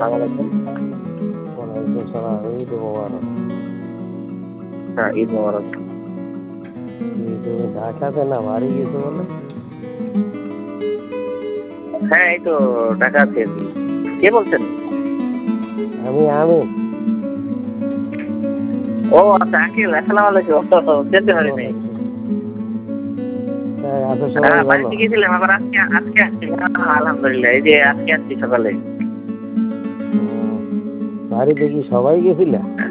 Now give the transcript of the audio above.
আসসালামু আলাইকুম। ওয়ালাইকুম সালাম। ঈদ মোবারক। হ্যাঁ, ঈদ মোবারক। তুমি ঢাকাতে না বাড়ি গেছো বলে? হ্যাঁ, এই তো ঢাকা আছি আর কি। কে বলছেন? আমি ও আচ্ছা, আঙ্কেল আসসালামু আলাইকুম। চিনতে পারি নাই। আছো সবাই ভালো? বাড়িতে গেছিলাম, আবার আজকে আজকে আসছি। আলহামদুলিল্লাহ, এই যে আজকে আসছি সকালে। বাড়িতে কি সবাই গেছিলে?